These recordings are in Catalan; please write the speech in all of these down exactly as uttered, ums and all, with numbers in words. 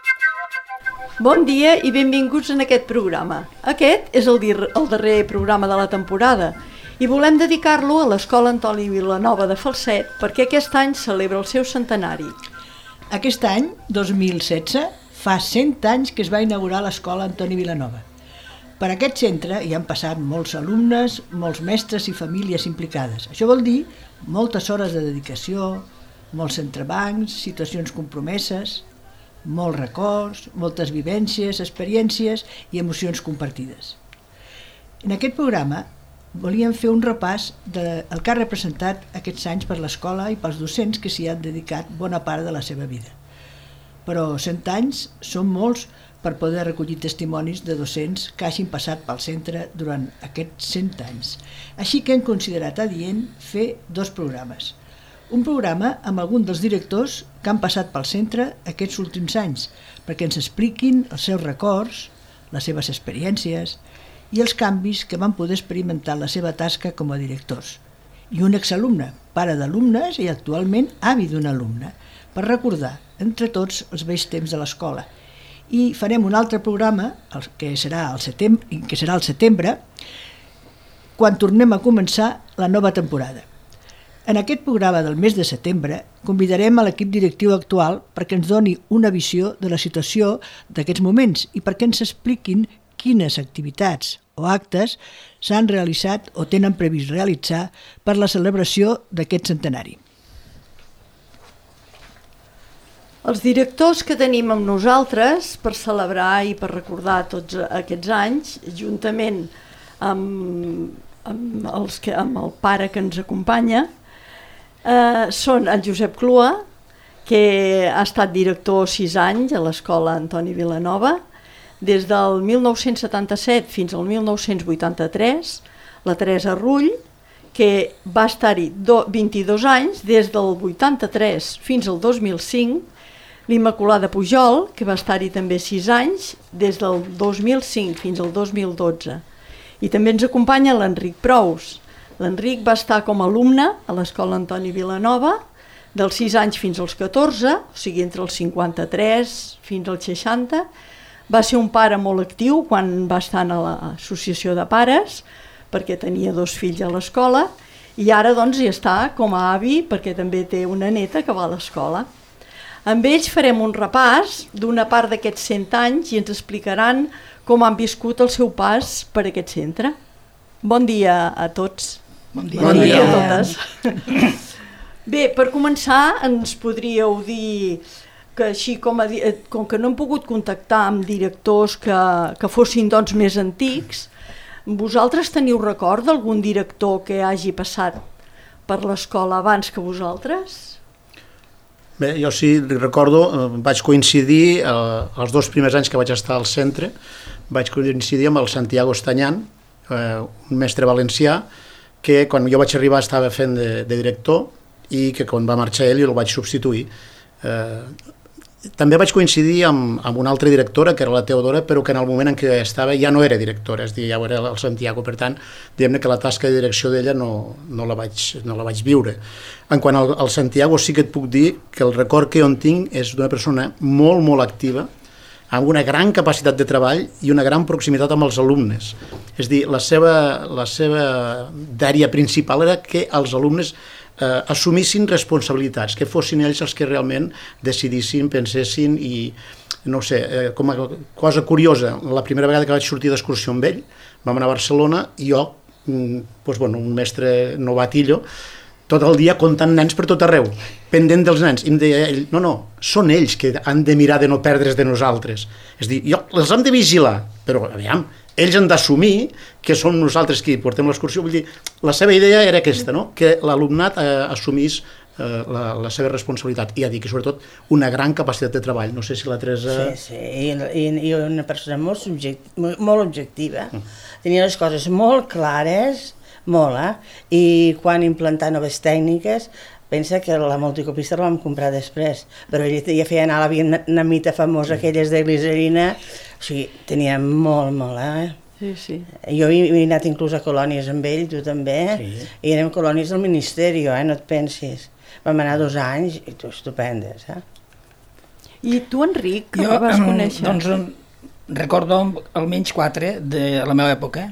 Bon dia i benvinguts en aquest programa. Aquest és el, dir, el darrer programa de la temporada i volem dedicar-lo a l'Escola Antoni Vilanova de Falset perquè aquest any celebra el seu centenari. Aquest any, dos mil setze, fa cent anys que es va inaugurar l'Escola Antoni Vilanova. Per aquest centre hi han passat molts alumnes, molts mestres i famílies implicades. Això vol dir moltes hores de dedicació, molts entrebancs, situacions compromeses, molts records, moltes vivències, experiències i emocions compartides. En aquest programa volíem fer un repàs del que ha representat aquests anys per l'escola i pels docents que s'hi han dedicat bona part de la seva vida. Però cent anys són molts per poder recollir testimonis de docents que hagin passat pel centre durant aquests cent anys. Així que hem considerat adient fer dos programes. Un programa amb algun dels directors que han passat pel centre aquests últims anys, perquè ens expliquin els seus records, les seves experiències i els canvis que van poder experimentar en la seva tasca com a directors. I un exalumne, pare d'alumnes i actualment avi d'un alumne, per recordar entre tots els vells temps de l'escola. I farem un altre programa, el que serà el setembre, que serà el setembre, quan tornem a començar la nova temporada. En aquest programa del mes de setembre convidarem a l'equip directiu actual perquè ens doni una visió de la situació d'aquests moments i perquè ens expliquin quines activitats o actes s'han realitzat o tenen previst realitzar per la celebració d'aquest centenari. Els directors que tenim amb nosaltres per celebrar i per recordar tots aquests anys, juntament amb, amb, els que, amb el pare que ens acompanya, Uh, són el Josep Clua, que ha estat director sis anys a l'Escola Antoni Vilanova, des del mil nou-cents setanta-set fins al mil nou-cents vuitanta-tres, la Teresa Rull, que va estar-hi vint-i-dos anys, des del vuitanta-tres fins al dos mil cinc, l'Immaculada Pujol, que va estar-hi també sis anys, des del dos mil cinc fins al dos mil dotze. I també ens acompanya l'Enric Prous. L'Enric va estar com a alumne a l'Escola Antoni Vilanova dels sis anys fins als catorze, o sigui entre els cinquanta-tres fins als seixanta. Va ser un pare molt actiu quan va estar a l'associació de pares, perquè tenia dos fills a l'escola, i ara doncs hi està com a avi perquè també té una neta que va a l'escola. Amb ells farem un repàs d'una part d'aquests cent anys i ens explicaran com han viscut el seu pas per aquest centre. Bon dia a tots. Bon dia, bon dia a totes. Bé, per començar ens podríeu dir que així com, a, com que no hem pogut contactar amb directors que, que fossin doncs més antics, vosaltres teniu record d'algun director que hagi passat per l'escola abans que vosaltres? Bé, jo sí recordo, vaig coincidir eh, els dos primers anys que vaig estar al centre, vaig coincidir amb el Santiago Estanyan, eh, un mestre valencià, que quan jo vaig arribar estava fent de, de director i que quan va marxar ell jo el vaig substituir. Eh, també vaig coincidir amb, amb una altra directora, que era la Teodora, però que en el moment en què estava ja no era directora, és a dir, ja era el Santiago, per tant, diguem-ne que la tasca de direcció d'ella no, no, la vaig, no la vaig viure. En quant al, al Santiago sí que et puc dir que el record que jo en tinc és d'una persona molt, molt activa, amb una gran capacitat de treball i una gran proximitat amb els alumnes. És a dir, la seva, la seva dèria principal era que els alumnes eh, assumissin responsabilitats, que fossin ells els que realment decidissin, pensessin i, no sé, eh, com a cosa curiosa, la primera vegada que vaig sortir d'excursió amb ell, vam anar a Barcelona i jo, doncs, bueno, un mestre novatillo, tot el dia comptant nens per tot arreu, pendent dels nens. I em deia ell, no, no, són ells que han de mirar de no perdre's de nosaltres. És a dir, jo els hem de vigilar, però, aviam, ells han d'assumir que som nosaltres qui portem l'excursió. Vull dir, la seva idea era aquesta, no? Que l'alumnat eh, assumís eh, la, la seva responsabilitat. I a dir que, sobretot, una gran capacitat de treball. No sé si la Teresa... Sí, sí, i, i una persona molt, subject, molt objectiva. Mm. Tenia les coses molt clares, molt, eh? I quan implantar noves tècniques, pensa que la multicopista la vam comprar després, però ell ja feia anar la vietnamita famosa, aquelles de glicerina, o sigui, tenia molt, molt, eh? Sí, sí. Jo he, he anat inclús a colònies amb ell, tu també, sí. I anem a colònies del Ministeri, eh? No et pensis. Vam anar dos anys i tu, estupendes, eh? I tu, Enric, com Jo, vas conèixer? Doncs recordo almenys quatre de la meva època.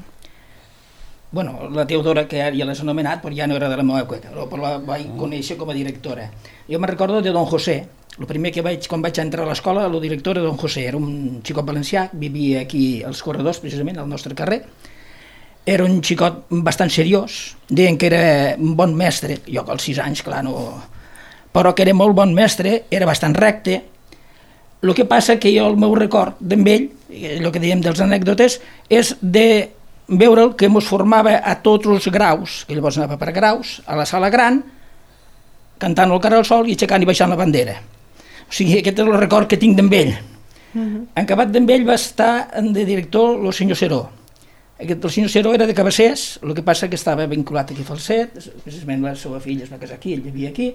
Bueno, la Teodora, que ara ja l'has anomenat, però ja no era de la meva època, però la vaig conèixer com a directora. Jo me recordo de don José. El primer que vaig, quan vaig entrar a l'escola, el director era don José. Era un xicot valencià, vivia aquí als corredors, precisament, al nostre carrer. Era un xicot bastant seriós, deien que era un bon mestre, jo als sis anys, clar, no... però que era molt bon mestre, era bastant recte. El que passa que jo el meu record d'en ell, el que dèiem dels anècdotes, és de veure'l que ens formava a tots els graus, que llavors anava per graus, a la sala gran, cantant el Cara al Sol i aixecant i baixant la bandera. O sigui, aquest és el record que tinc d'en ell. Uh-huh. En acabat d'en ell va estar de director el senyor Seró. Aquest, el senyor Seró era de Cabassers, el que passa que estava vinculat aquí a Falset, precisament la seva filla es va casar aquí, ell vivia aquí,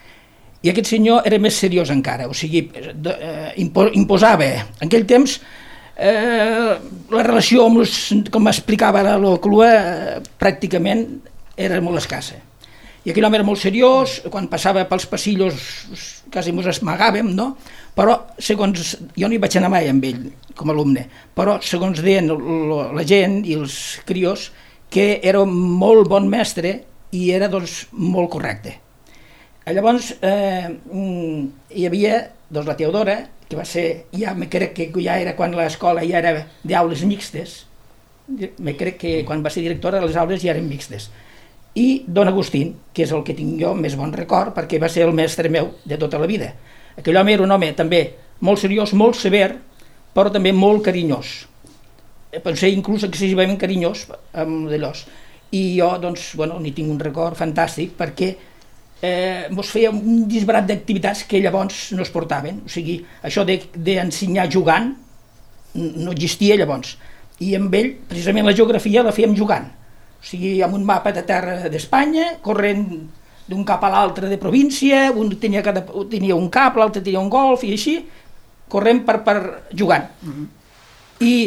i aquest senyor era més seriós encara, o sigui, eh, imposava. En aquell temps eh, la relació, amb els, com explicava la Clua, eh, pràcticament era molt escassa. I aquell home era molt seriós, quan passava pels passillos quasi ens esmagàvem, no? Però, segons, jo no hi vaig anar mai amb ell com a alumne, però segons deien la gent i els crios, que era un molt bon mestre i era doncs, molt correcte. Llavors eh, hi havia doncs, la Teodora, que va ser, ja me crec que ja era quan l'escola ja era d'aules mixtes, me crec que quan va ser directora les aules ja eren mixtes, i don Agustín, que és el que tinc jo més bon record, perquè va ser el mestre meu de tota la vida. Aquell home era un home també molt seriós, molt sever, però també molt carinyós. Pot ser inclús excessivament carinyós amb d'allòs. I jo, doncs, bueno, n'hi tinc un record fantàstic perquè Eh, ens feia un disbarat d'activitats que llavors no es portaven, o sigui, això d'ensenyar de, jugant no existia llavors, i amb ell precisament la geografia la fèiem jugant, o sigui, amb un mapa de terra d'Espanya, corrent d'un cap a l'altre de província, un tenia, cada, un tenia un cap, l'altre tenia un golf, i així, corrent per, per jugant. Mm-hmm. I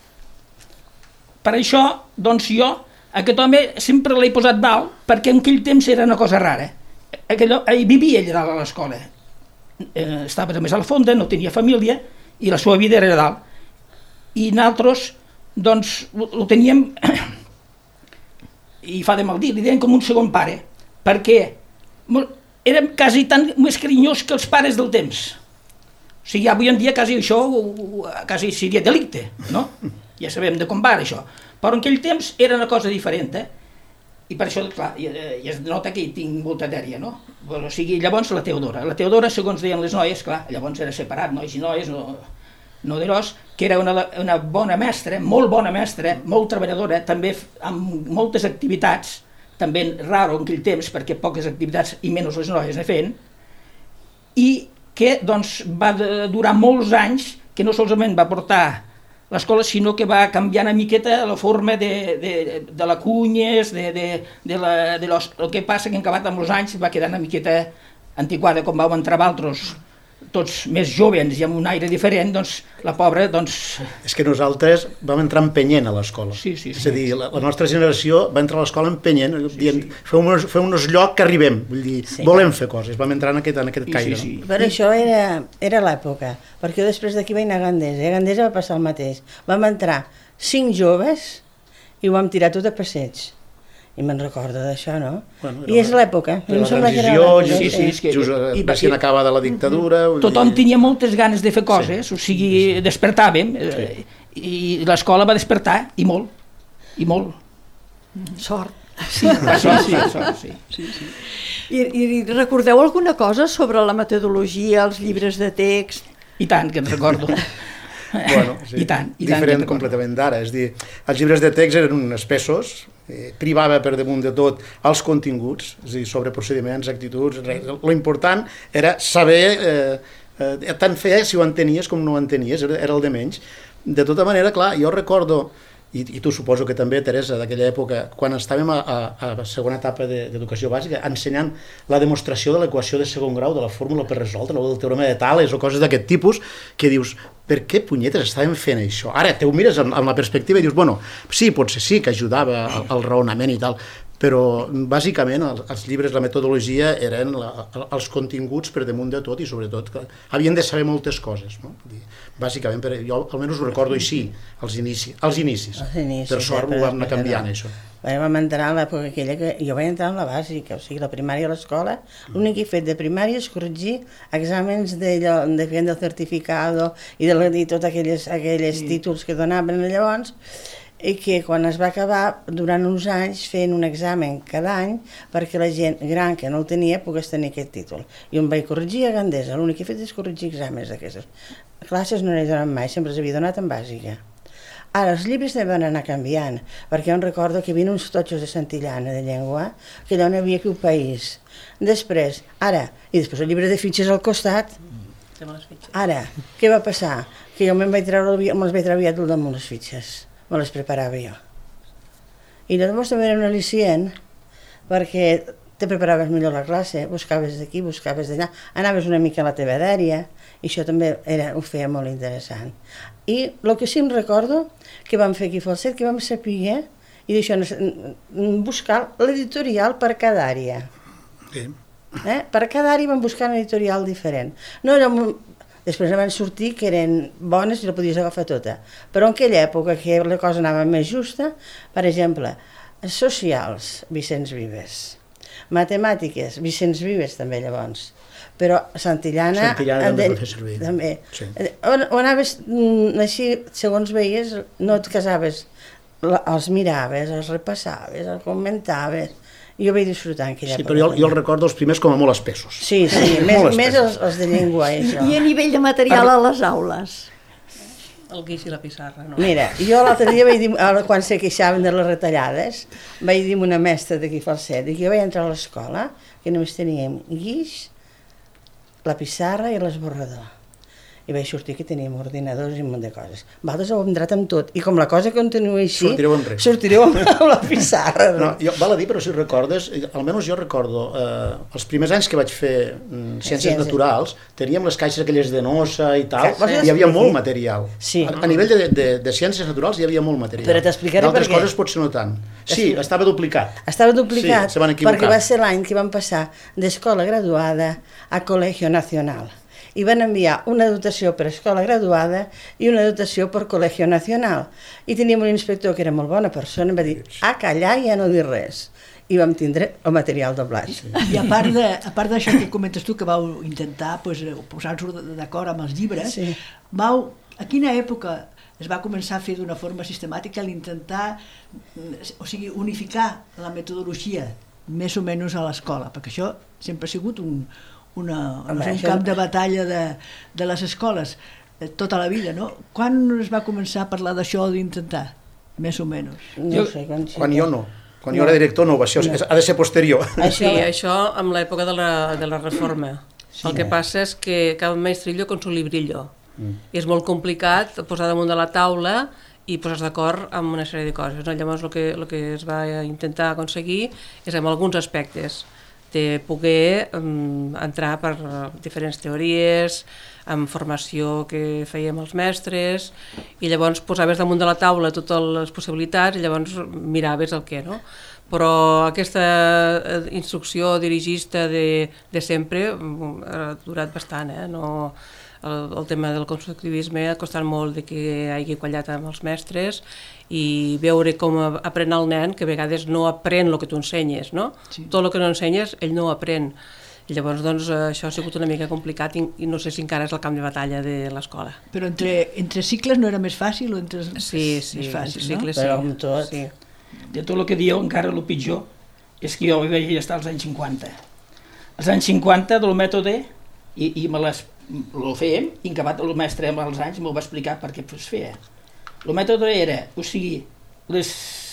per això, doncs jo, aquest home sempre l'he posat dalt, perquè en aquell temps era una cosa rara. Aquell, ell vivia allà dalt a l'escola, eh, estava més a la fonda, no tenia família i la seva vida era dalt, i nosaltres doncs ho teníem i fa de mal dir, li deien com un segon pare, perquè érem quasi tan més carinyós que els pares del temps, o sigui, avui en dia quasi això quasi seria delicte, no? Ja sabem de com va això, però en aquell temps era una cosa diferent, eh? I per això, clar, ja, ja es nota que hi tinc molta dèria, no? O sigui, llavors la Teodora. La Teodora, segons deien les noies, clar, llavors era separat, nois i noies, no, no d'eros, que era una, una bona mestra, molt bona mestra, molt treballadora, també amb moltes activitats, també raro en aquell temps, perquè poques activitats i menys les noies ne feien, i que, doncs, va durar molts anys, que no solament va portar l'escola, sinó que va canviar una miqueta la forma de, de, de la cunyes, de, de, de la, de los, el que passa que en acabat amb els anys va quedar una miqueta antiquada, com vam entrar altres, tots més jóvens i amb un aire diferent, doncs la pobra, doncs... És que nosaltres vam entrar empenyent a l'escola. Sí, sí, sí. És a dir, la, la nostra generació va entrar a l'escola empenyent, sí, dient, sí. feu-nos feu lloc que arribem, vull dir, sí, volem fer coses, vam entrar en aquest, en aquest caire. Sí, sí. No? Però això era, era l'època, perquè jo després d'aquí vaig anar a Gandesa, i a Gandesa va passar el mateix. Vam entrar cinc joves i ho vam tirar tot a passeig. I me'n recordo d'això, no? Bueno, I és l'època. La transició, sí, sí, sí, just recient acaba de la dictadura... Tothom tenia moltes ganes de fer coses, sí, o sigui, sí, despertàvem, sí. I l'escola va despertar, i molt, i molt. Sort. Sí, sort, sí, sort, sí. sí, sí. I, I recordeu alguna cosa sobre la metodologia, els llibres de text? I tant, que en recordo. Bueno, sí. I tant, i diferent tant completament d'ara, és dir, els llibres de text eren espessos, eh, privava per damunt de tot els continguts, és a dir, sobre procediments, actituds, res. Lo important era saber, eh, eh, tant fer si ho entenies com no ho entenies, era, era el de menys. De tota manera, clar, jo recordo, i, i tu suposo que també, Teresa, d'aquella època, quan estàvem a, a, a la segona etapa d'educació bàsica, ensenyant la demostració de l'equació de segon grau, de la fórmula per resoldre, o del teorema de Tales, o coses d'aquest tipus, que dius, per què punyetes estàvem fent això? Ara te ho mires amb, amb la perspectiva i dius, bueno, sí, potser sí que ajudava al, al raonament i tal, però bàsicament els, els llibres, la metodologia eren la, els continguts per damunt de tot i sobretot que havien de saber moltes coses, no? Bàsicament, per, jo almenys ho recordo així, als inicis, als inicis. Els inicis per sort eh, ho vam anar canviant, això. Vam entrar en l'època aquella que jo vaig entrar en la bàsica, o sigui, la primària a l'escola, l'únic que he fet de primària és corregir exàmens de, de, de del certificado i de, de tots aquells, aquells sí. títols que donaven llavors, i que quan es va acabar, durant uns anys, fent un examen cada any perquè la gent gran que no el tenia pogués tenir aquest títol. I em vaig corregir a Gandesa, l'únic que he fet és corregir exàmens d'aquestes. Classes no n'he donat mai, sempre els havia donat en bàsica. Ara, els llibres també van anar canviant, perquè jo em recordo que hi havia uns totxos de Santillana, de llengua, que allò no hi havia aquí un país. Després, ara, i després el llibre de fitxes al costat. Ara, què va passar? Que jo me'n vaig treure, me'ls vaig treure aviat damunt les fitxes. Me les preparava jo. I llavors també era un al·licient perquè te preparaves millor la classe, buscaves d'aquí, buscaves d'allà, anaves una mica a la teva dèria i això també era, ho feia molt interessant. I el que sí em recordo que vam fer aquí a Falset, que vam saber i d'això buscar l'editorial per cada àrea. Sí. Eh? Per cada àrea vam buscar un editorial diferent. No era un... Després van sortir que eren bones i la podies agafar tota. Però en aquella època que la cosa anava més justa, per exemple, socials, Vicenç Vives, matemàtiques, Vicenç Vives també llavors, però Santillana, Santillana també va fer servir. També. Sí. On, on anaves així, segons veies, no et casaves, els miraves, els repassaves, els comentaves. Jo vaig disfrutar en aquella època. Sí, però jo, jo el recordo els primers com a molt espessos. Sí, sí, més, més els, els de llengua. Això. I a nivell de material a les aules? El guix i la pissarra, no? Mira, jo l'altre dia vaig dir, quan se queixaven de les retallades, vaig dir a una mestra d'aquí a Falset, que jo vaig entrar a l'escola, que només teníem guix, la pissarra i l'esborrador. I vaig sortir que teníem ordinadors i un munt de coses. Vosaltres heu entrat amb tot, i com la cosa continua així, sortireu amb res. Sortireu amb la pissarra. No, jo, val a dir, però si recordes, almenys jo recordo, eh, els primers anys que vaig fer mm, ciències, ciències naturals, teníem les caixes aquelles de nosa i tal, sí. i hi havia molt material. Sí. A, a nivell de, de, de ciències naturals hi havia molt material. Però t'explicaré per què. D'altres coses potser no tant. Sí, estava duplicat. Estava duplicat, sí, se van equivocar. Perquè va ser l'any que vam passar d'escola graduada a Colegio Nacional. I van enviar una dotació per escola graduada i una dotació per Colegio Nacional. I teníem un inspector que era molt bona persona, em va dir, a callar i a no dir res. I vam tindre el material doblat. Sí. I a part de, a part d'això que comentes tu, que vau intentar pues, posar-vos d'acord amb els llibres, sí. vau, a quina època es va començar a fer d'una forma sistemàtica l'intentar, o sigui, unificar la metodologia més o menys a l'escola? Perquè això sempre ha sigut un... Una, Home, un això... camp de batalla de, de les escoles eh, tota la vida, no? Quan es va començar a parlar d'això d'intentar? Més o menys. No jo, sé, quan, quan jo no. Quan no. jo era director no, això no. ha de ser posterior. Sí, això amb l'època de, la, de la reforma. Sí. El que passa és que cada maestrillo con su librillo. Mm. I és molt complicat posar damunt de la taula i posar d'acord amb una sèrie de coses. No? Llavors el que, el que es va intentar aconseguir és amb alguns aspectes de poder um, entrar per diferents teories, amb formació que fèiem els mestres, i llavors posaves damunt de la taula totes les possibilitats i llavors miraves el què, no? Però aquesta instrucció dirigista de, de sempre ha durat bastant, eh? No, el, el tema del constructivisme ha costat molt de que hagi quallat amb els mestres i veure com aprèn el nen, que a vegades no aprèn el que tu ensenyes, no? Sí. Tot el que no ensenyes, ell no aprèn. I llavors, doncs, això ha sigut una mica complicat i, i no sé si encara és el camp de batalla de l'escola. Però entre, entre cicles no era més fàcil o entre... Sí, sí, més fàcil, entre cicles, no? Però amb tot. Sí. De tot el que dieu, encara el pitjor és que jo vaig estar als anys cinquanta. Als anys cinquanta, del mètode, i, i me les, lo fèiem, i en acabat el mestre amb els anys m'ho va explicar per què es feia. El mètode era, o sigui, les...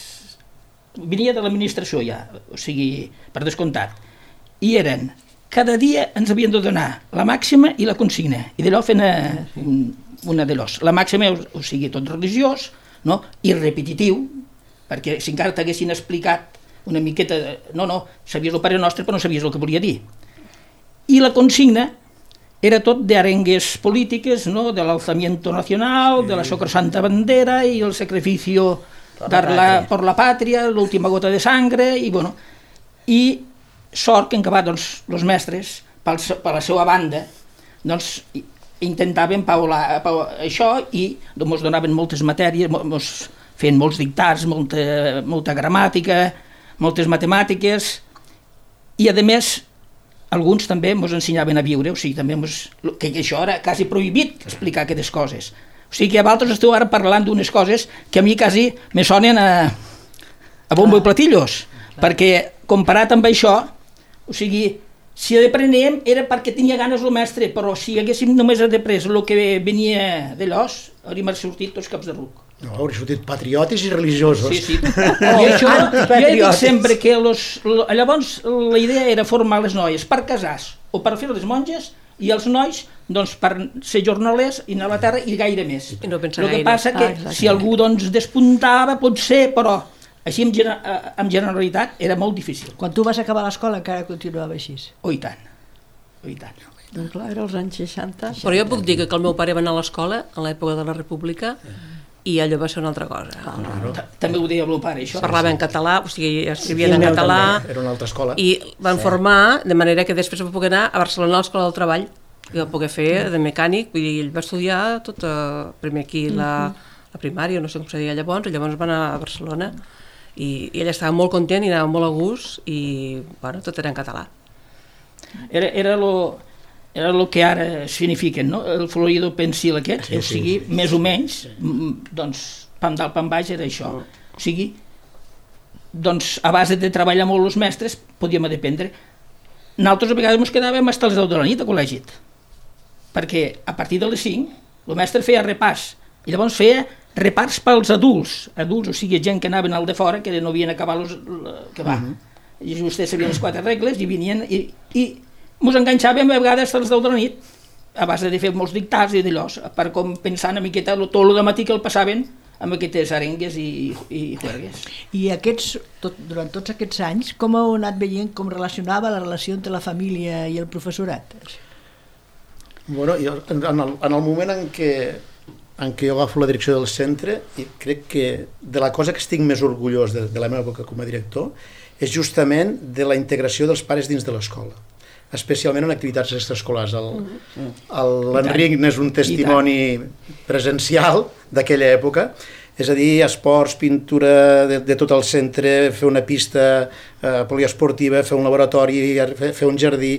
venia de l'administració ja, o sigui, per descomptat, i eren, cada dia ens havien de donar la màxima i la consigna, i d'allò fent una de l'os. La màxima, o sigui, tot religiós, no? I repetitiu, perquè si encara t'haguessin explicat una miqueta, no, no, sabies el Pare Nostre però no sabies el que volia dir. I la consigna era tot d'arengues polítiques, ¿no? Del alzamiento nacional, sí. De la sacrosanta bandera y el sacrificio dar la, per la pàtria, l'última gota de sangre, i bueno, i sort que en acabat, doncs, els mestres, per, per la seva banda, doncs, intentaven paular, paular això i ens donaven moltes matèries, mos feien molts dictats, molta, molta gramàtica, moltes matemàtiques, i a més alguns també ens ensenyaven a viure, o sigui, també mos, que això era quasi prohibit explicar aquestes coses. O sigui que a vosaltres esteu ara parlant d'unes coses que a mi quasi me sonen a, a bombo i platillos, perquè comparat amb això, o sigui, si aprenem era perquè tenia ganes el mestre, però si haguéssim només après el que venia de l'os, hauríem sortit tots caps de ruc. No, hauria sortit patriotis i religiosos. Sí, sí. I això, jo he dit sempre que los, llavors la idea era formar les noies per casar o per fer les monges i els nois doncs, per ser jornalers i anar a la terra i gaire més. I no pensar el que gaire. passa que Ah, si algú doncs, despuntava potser, però així en, en generalitat era molt difícil. Quan tu vas acabar l'escola encara continuava així. Oh, i tant. Oh, i tant. Doncs clar, era els anys seixanta. Però jo puc dir que el meu pare va anar a l'escola en l'època de la República i allò va ser una altra cosa. Ah, també ho deia el meu pare, això. Parlava en català, o sigui, escrivien Sí, en el meu català, Era una altra escola. i van formar de manera que després va poder anar a Barcelona a l'Escola del Treball, i va poder fer de mecànic, vull dir, ell va estudiar tot, eh, primer aquí la, la primària, no sé com se deia llavors, i llavors va anar a Barcelona, i, i ell estava molt content i anava molt a gust, i bueno, tot era en català. Era, era lo... era el que ara signifiquen, no? El florido pensil aquest, sí, o sigui, sí, més o menys, doncs, pam dalt, pam baix era això. O sigui, doncs, a base de treballar molt els mestres, podíem dependre. Nosaltres a vegades ens quedàvem fins a les deu de la nit a col·legi, perquè a partir de les cinc el mestre feia repàs, i llavors feia repàs pels adults, adults, o sigui, gent que anaven al de fora, que no havien acabat los, que va. Uh -huh. I vostès sabien les quatre regles, i venien, i, i ens enganxàvem a vegades a les deu de la nit a base de fer molts dictats i d'allò, per com pensar una miqueta tot el matí que el passaven amb aquestes arengues i, i juergues. I aquests, tot, durant tots aquests anys, com heu anat veient com relacionava la relació entre la família i el professorat? Bueno, jo, en, el, en el moment en què, en què jo agafo la direcció del centre, i crec que de la cosa que estic més orgullós de, de la meva època com a director és justament de la integració dels pares dins de l'escola, especialment en activitats extraescolars. L'Enric n'és un testimoni presencial d'aquella època, és a dir, esports, pintura de, de tot el centre, fer una pista eh, poliesportiva, fer un laboratori, fer, fer un jardí.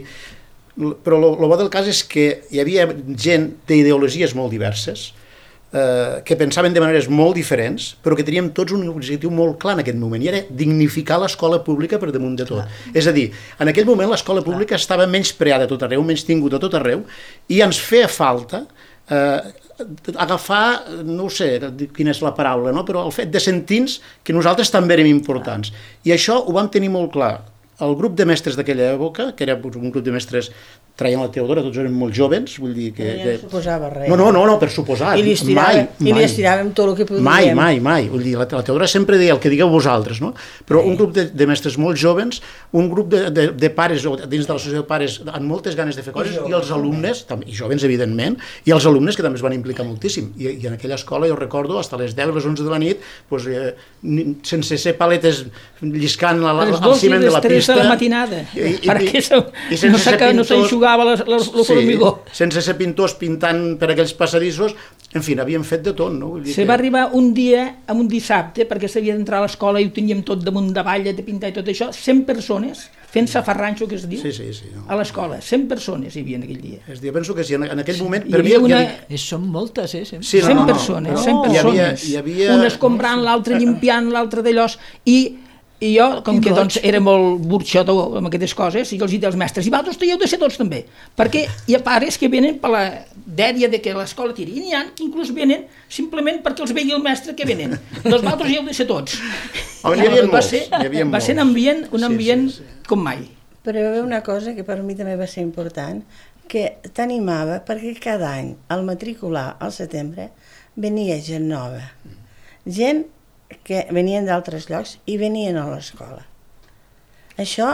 Però el bo del cas és que hi havia gent d'ideologies molt diverses, eh, que pensaven de maneres molt diferents, però que teníem tots un objectiu molt clar en aquest moment, i era dignificar l'escola pública per damunt de tot. Clar. És a dir, en aquell moment l'escola pública Clar. estava menyspreada a tot arreu, menystinguda a tot arreu, i ens feia falta eh, agafar, no sé quina és la paraula, no? Però el fet de sentir-nos que nosaltres també érem importants. Clar. I això ho vam tenir molt clar. El grup de mestres d'aquella època, que era un grup de mestres, traient la Teodora, tots eren molt jóvens, vull dir que... No, no suposava res. No, no, no, no per suposar. I li estiràvem, mai, i li estiràvem tot el que podíem. Mai, mai, mai. Vull dir, la, la Teodora sempre deia el que digueu vosaltres, no? Però sí. Un grup de, de mestres molt jóvens, un grup de, de, de pares, dins de l'associació de pares, amb moltes ganes de fer coses, i, i els alumnes, també, i jóvens, evidentment, i els alumnes que també es van implicar moltíssim. I, i en aquella escola, jo recordo, fins a les deu, les onze de la nit, doncs, eh, sense ser paletes lliscant la, la, al ciment de la pista... de la matinada, i, i, perquè i, i no se'n jugava la, la, la formigó. Sí, sense ser pintors pintant per aquells passadissos, en fi, havíem fet de tot, no? Vull dir Se que... va arribar un dia, a un dissabte, perquè s'havia d'entrar a l'escola i ho teníem tot damunt de balla, de pintar i tot això, cent persones fent safarranxo, que es diu, sí, sí, sí, no. a l'escola. cent persones hi havia en aquell dia. És dir, penso que sí, en, en aquell moment... Hi havia una... Hi... Són moltes, eh? Sí, cent no, no, persones, no, cent no. persones. Hi havia, hi havia... Un escombrant, l'altre llimpiant, l'altre d'allòs, i i jo, com que doncs, era molt burxador amb aquestes coses, i els dic als mestres, i vosaltres hi heu de ser tots també, perquè hi ha pares que venen per la dèria de que l'escola tiri, i n'hi ha que inclús venen simplement perquè els vegi el mestre que venen. Doncs vosaltres hi heu de ser tots. Home, hi havia va molts, ser, hi havia va ser un ambient, un ambient sí, sí, sí. com mai. Però hi va haver una cosa que per mi també va ser important, que t'animava perquè cada any, al matricular al setembre, venia gent nova. Gent que venien d'altres llocs i venien a l'escola. Això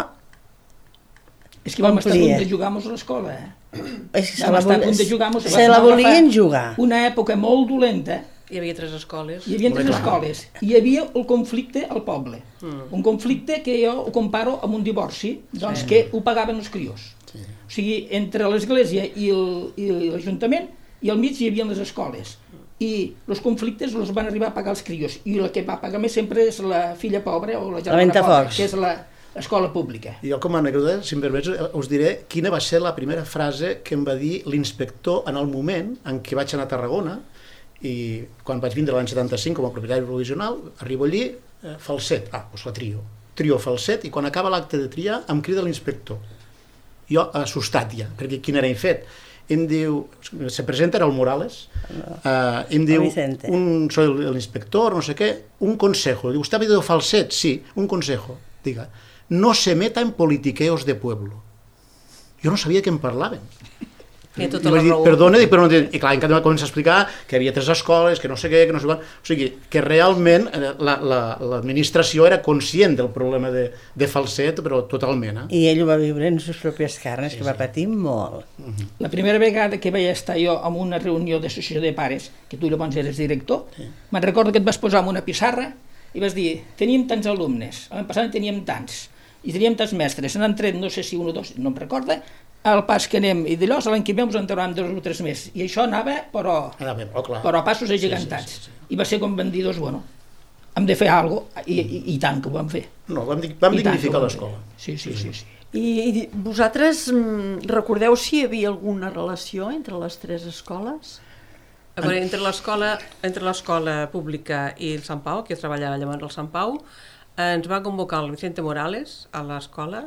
és que vam estar a punt de jugar-nos a l'escola, eh? És que se la, vol... de jugar se la volien jugar. Una època molt dolenta, Hi havia tres escoles. Hi havia tres escoles. Hi havia el conflicte al poble. Mm. Un conflicte que jo ho comparo amb un divorci, doncs sí. que ho pagaven els crios. Sí. O sigui, entre l'església i l'Ajuntament, i al mig hi havia les escoles. I els conflictes els van arribar a pagar els crios. I la que va pagar més sempre és la filla pobra o la germana pobra, que és la escola pública. Jo, com a anècdota, si em permets, us diré quina va ser la primera frase que em va dir l'inspector en el moment en què vaig anar a Tarragona, i quan vaig vindre l'any setanta-cinc com a propietari provisional, arribo allí, eh, falset, ah, doncs la trio, trio falset, i quan acaba l'acte de triar em crida l'inspector. Jo, assustat ja, perquè quin era el fet. Em diu, se presenta, era el Morales, eh, em diu, un, soy l'inspector, no sé què, un consejo. Diu, ¿usted ha pedido falset? Sí, un consejo. Diga, no se meta en politiqueos de pueblo. Jo no sabia què em parlaven. I, I vaig dir, perdona, dic, però no entenc. I clar, encara em va començar a explicar que hi havia tres escoles, que no sé què, que no sé quan... O sigui, que realment l'administració la, la, era conscient del problema de, de falset, però totalment. Eh? I ell ho va viure en les pròpies carnes, sí, que va patir molt. Uh-huh. La primera vegada que vaig estar jo en una reunió d'associació de pares, que tu llavors eres director, sí. Me'n recordo que et vas posar en una pissarra i vas dir, teníem tants alumnes, l'any passat teníem tants, i teníem tants mestres, se n'han tret, no sé si un o dos, no em recorda, al pas que anem, i d'allò l'any que ve ens en trauran dos o tres més, i això anava però, anava, oh, però a passos agigantats, sí, sí, sí, sí. I va ser com van dir, doncs, bueno, hem de fer alguna cosa, i, i, i tant que ho vam fer. No, vam, vam dignificar l'escola. Sí, sí, sí, sí. I, I vosaltres recordeu si hi havia alguna relació entre les tres escoles? A veure, entre l'escola entre l'escola pública i el Sant Pau, que treballava llavors al Sant Pau, ens va convocar el Vicente Morales a l'escola,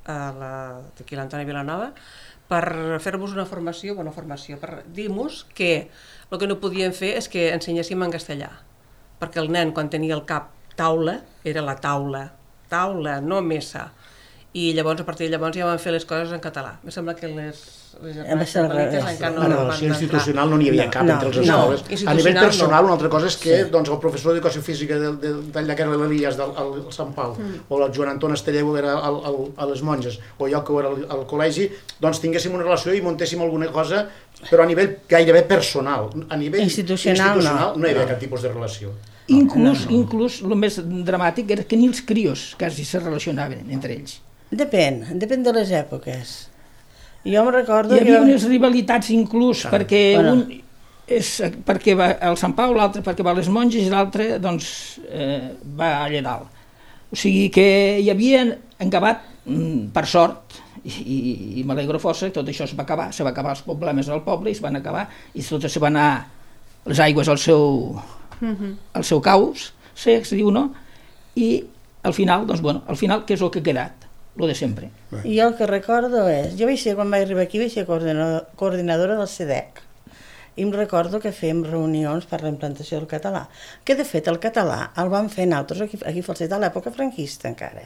d'aquí l'Antoni Vilanova, per fer-vos una formació, bona formació, per dir-nos que el que no podíem fer és que ensenyéssim en castellà, perquè el nen, quan tenia al cap taula, era la taula, taula, no mesa, i llavors, a partir de llavors, ja van fer les coses en català. Em sembla que les... les encara no, no, no, institucional no n'hi havia cap no, entre les escoles. No, a nivell personal, no. Una altra cosa és que sí. Doncs, el professor d'educació física del, del, del que era l'Elias del el, el Sant Pau, mm. o el Joan Anton Estelleu era el, el, a les monges, o jo que era al, al col·legi, doncs tinguéssim una relació i muntéssim alguna cosa, però a nivell gairebé personal. A nivell institucional, institucional no. no hi havia no. cap tipus de relació. Inclús, no, no. inclús el més dramàtic era que ni els crios quasi se relacionaven entre ells. Depèn, depèn de les èpoques. Jo em recordo... Hi havia que... unes rivalitats inclús, ah, perquè bueno. un és perquè va al Sant Pau, l'altre perquè va a les monges i l'altre doncs, eh, va allà dalt. O sigui que hi havia acabat, per sort, i, i, i m'alegro força, tot això es va acabar, se va acabar els problemes del poble i es van acabar, i tot se van anar les aigües al seu, uh-huh. al seu caus, sé, es diu, no? I al final, doncs bueno, al final, què és el que ha quedat? Lo de sempre. I jo el que recordo és, jo vaig ser, quan vaig arribar aquí, vaig ser coordinadora del C E D E C, i em recordo que fèiem reunions per la implantació del català, que de fet el català el vam fer nosaltres aquí, aquí a Falset a l'època franquista encara.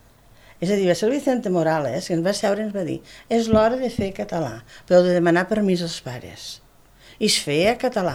És a dir, va ser el Vicente Morales que ens va seure i ens va dir, és l'hora de fer català, però heu de demanar permís als pares. I es feia català.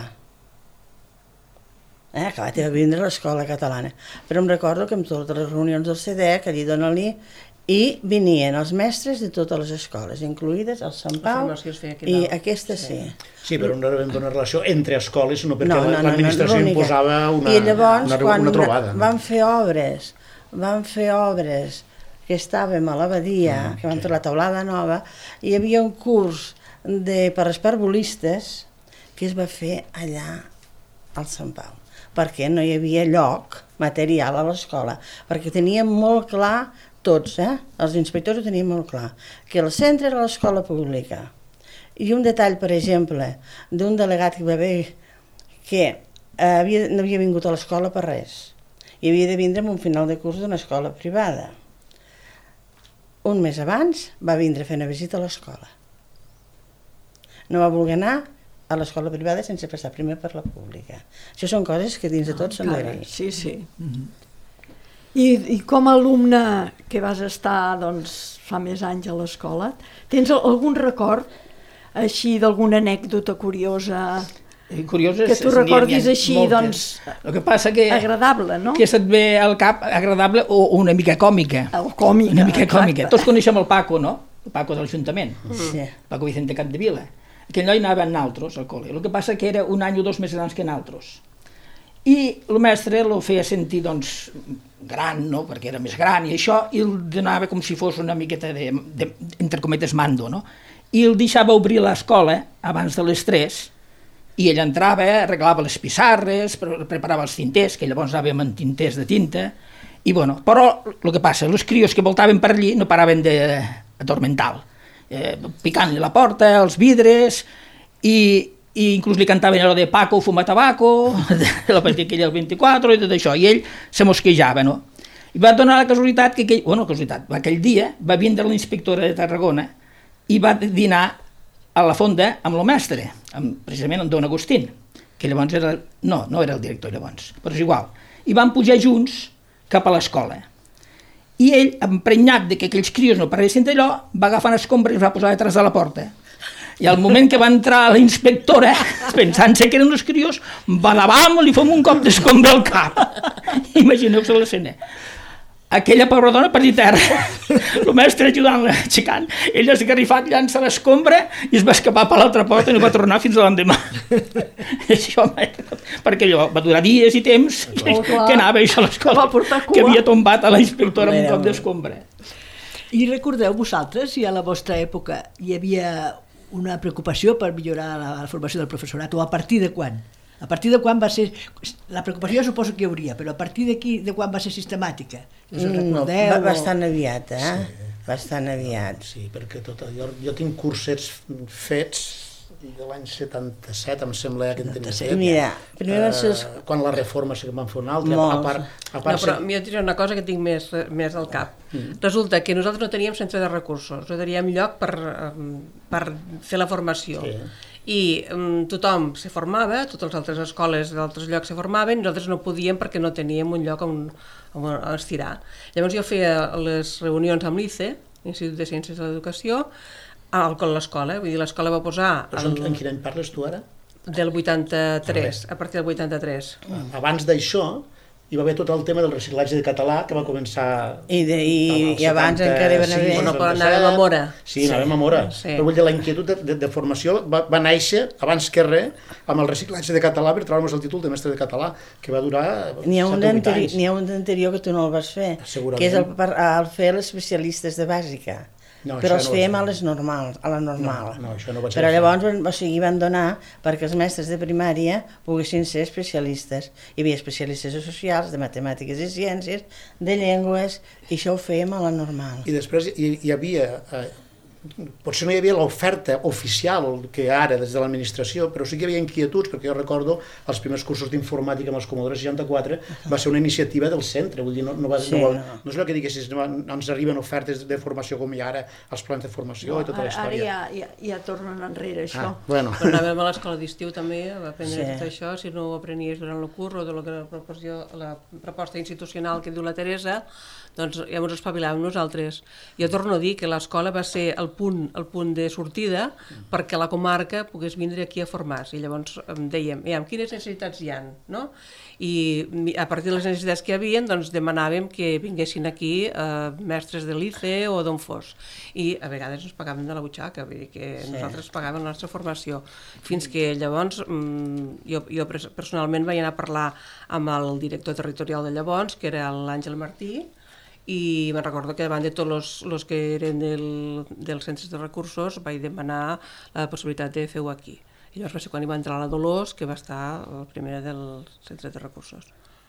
Eh, que va vindre a l'escola catalana. Però em recordo que en totes les reunions del C E D E C, allí dona-li, i venien els mestres de totes les escoles, incluïdes el Sant Pau, i aquesta sí. Sí, però no era una relació entre escoles, sinó perquè no, no, l'administració no, no, imposava una, I llavors, una, quan una trobada. Van fer obres, van fer obres que estàvem a l'abadia, ah, que van fer la taulada nova, hi havia un curs de, per esperbolistes que es va fer allà al Sant Pau, perquè no hi havia lloc material a l'escola, perquè teníem molt clar tots, eh? Els inspectors ho tenien molt clar, que el centre era l'escola pública. I un detall, per exemple, d'un delegat que va haver que havia, no havia vingut a l'escola per res, i havia de vindre amb un final de curs d'una escola privada. Un mes abans va vindre a fer una visita a l'escola. No va voler anar a l'escola privada sense passar primer per la pública. Això són coses que dins de tot s'han d'agrair. Sí, sí. Mm-hmm. I, I com a alumne que vas estar doncs, fa més anys a l'escola, tens algun record així d'alguna anècdota curiosa Curioses, que tu recordis així doncs, el que passa que, agradable, no? Que se't ve al cap agradable o una mica còmica. El còmica, una mica còmica. Exacte. Tots coneixem el Paco, no? El Paco de l'Ajuntament, sí. Paco Vicente Capdevila. Aquell noi anava amb naltros al col·le. El que passa que era un any o dos més grans que naltros. I el mestre el feia sentir, doncs, gran, no?, perquè era més gran i això, i el donava com si fos una miqueta de, de entre cometes, mando, no? I el deixava obrir l'escola abans de les tres, i ell entrava, arreglava les pissarres, preparava els tinters, que llavors anàvem amb tinters de tinta, i bueno, però el que passa, els crios que voltaven per allí no paraven d'atormentar-lo, eh, picant-li la porta, els vidres, i i inclús li cantaven allò de Paco fuma tabaco, de la partida aquella del vint-i-quatre i tot això, i ell se mosquejava, no? I va donar la casualitat que aquell, bueno, casualitat, aquell dia va vindre l'inspectora de Tarragona i va dinar a la fonda amb el mestre, amb, precisament amb Don Agustín, que llavors era, no, no era el director llavors, però és igual, i van pujar junts cap a l'escola. I ell, emprenyat de que aquells crios no parlessin d'allò, va agafar una escombra i es va posar detrás de la porta. I al moment que va entrar la inspectora, pensant-se que eren els crios, badabam, li fem un cop d'escombra al cap. Imagineu-se l'escena. Aquella pobra dona per dir terra, el mestre ajudant-la, aixecant, ell esgarrifat llança l'escombra i es va escapar per l'altra porta i no va tornar fins a l'endemà. Això, perquè allò va durar dies i temps que, que anava a l'escola, que havia tombat a la inspectora amb un cop d'escombra. I recordeu vosaltres si a la vostra època hi havia una preocupació per millorar la, la formació del professorat, o a partir de quan? A partir de quan va ser... La preocupació suposo que hi hauria, però a partir d'aquí, de quan va ser sistemàtica? Us no, recordeu? Bastant aviat, eh? Sí. Bastant aviat. Sí, perquè tot, jo, jo tinc cursets fets de l'any setanta-set, em sembla que en tenia fet. Mira, primer van ser... Uh, quan la reforma sí que van fer una altra. Molts. A part, a part no, però jo et diré una cosa que tinc més, més al cap. Mm. Resulta que nosaltres no teníem centre de recursos, no teníem lloc per, per fer la formació. Sí. I um, tothom se formava, totes les altres escoles d'altres llocs se formaven, i nosaltres no podíem perquè no teníem un lloc on, on estirar. Llavors jo feia les reunions amb l'I C E, l'Institut de Ciències de l'Educació, a l'escola, vull dir, l'escola va posar... Però el... en quin any parles tu ara? Del vuitanta-tres, a partir del vuitanta-tres. Abans d'això, hi va haver tot el tema del reciclatge de català, que va començar... I, de, i, i abans encara hi van haver... Bueno, però anàvem a Mora. Sí, anàvem a Mora. Sí. Però vull dir, la inquietud de, de, de formació va, va néixer, abans que res, amb el reciclatge de català, per trobar-nos el títol de mestre de català, que va durar N'hi ha un anys. d'anterior que tu no el vas fer, que és el, el fer els especialistes de bàsica. No, però els no fèiem a les normals, a la normal. No, no, això no va ser. Però llavors, o sigui, van donar perquè els mestres de primària poguessin ser especialistes. Hi havia especialistes socials, de matemàtiques i ciències, de llengües, i això ho fèiem a la normal. I després hi, hi havia... Eh, potser no hi havia l'oferta oficial que ara des de l'administració, però sí que hi havia inquietuds, perquè jo recordo els primers cursos d'informàtica amb els Commodore seixanta-quatre va ser una iniciativa del centre, vull dir, no, no, va, sí, no, no. no és el que diguessis, no, no ens arriben ofertes de formació com hi ha ara, els plans de formació no, i tota la història. Ara ja, ja, ja tornen enrere això. Ah, bueno. Però anàvem a l'escola d'estiu també a aprendre sí. tot això, si no ho aprenies durant el curs o de la, proposió, la proposta institucional que diu la Teresa, doncs ja ens espavilàvem nosaltres. Jo torno a dir que l'escola va ser el punt, el punt de sortida perquè la comarca pogués vindre aquí a formar-se. I llavors dèiem, quines necessitats hi ha, no? I a partir de les necessitats que hi havia, doncs demanàvem que vinguessin aquí eh, mestres de l'I C E o d'on fos. I a vegades ens pagaven de la butxaca, vull dir que sí. nosaltres pagàvem la nostra formació. Fins que llavors jo, jo personalment vaig anar a parlar amb el director territorial de llavors, que era l'Àngel Martí, i me'n recordo que davant de tots els que eren del, dels centres de recursos vaig demanar la possibilitat de fer-ho aquí. I llavors va ser quan hi va entrar la Dolors, que va estar la primera dels centres de recursos.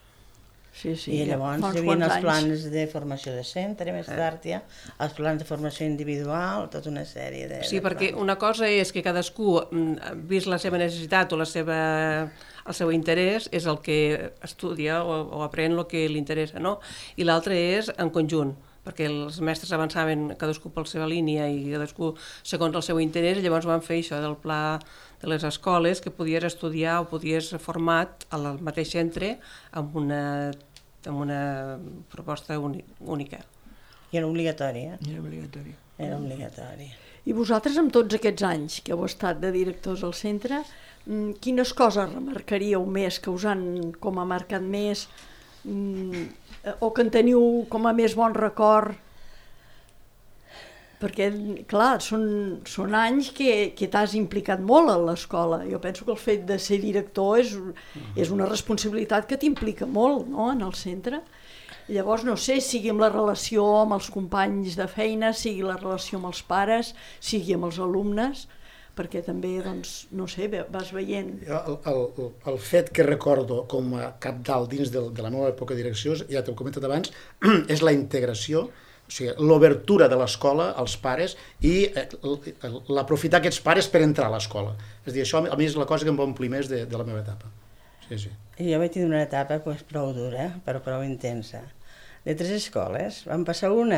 Sí, sí, I llavors hi havia els plans de formació de centre, més tard ja, els plans de formació individual, tota una sèrie de... Sí, de perquè plans. Una cosa és que cadascú, vist la seva necessitat o la seva, el seu interès, és el que estudia o, o aprèn el que li interessa, no? I l'altre és en conjunt, perquè els mestres avançaven cadascú per la seva línia i cadascú segons el seu interès, i llavors van fer això del pla de les escoles, que podies estudiar o podies format al mateix centre amb una, amb una proposta única. I era obligatori, eh? Era obligatori. Era obligatori. I vosaltres, amb tots aquests anys que heu estat de directors al centre, quines coses remarcaríeu més, que us han com a marcat més, o que en teniu com a més bon record perquè, clar, són, són anys que, que t'has implicat molt a l'escola. Jo penso que el fet de ser director és, és una responsabilitat que t'implica molt, no?, en el centre. Llavors, no sé, sigui amb la relació amb els companys de feina, sigui la relació amb els pares, sigui amb els alumnes, perquè també, doncs, no sé, vas veient... El, el, el fet que recordo com a capdalt dins de, de la meva època de direcció, ja t'ho he comentat abans, és la integració, o sigui, l'obertura de l'escola als pares i l'aprofitar aquests pares per entrar a l'escola. És a dir, això a mi és la cosa que em va omplir més de, de la meva etapa. Sí, sí. Jo vaig tenir una etapa pues, prou dura, però prou intensa. De tres escoles, vam passar una,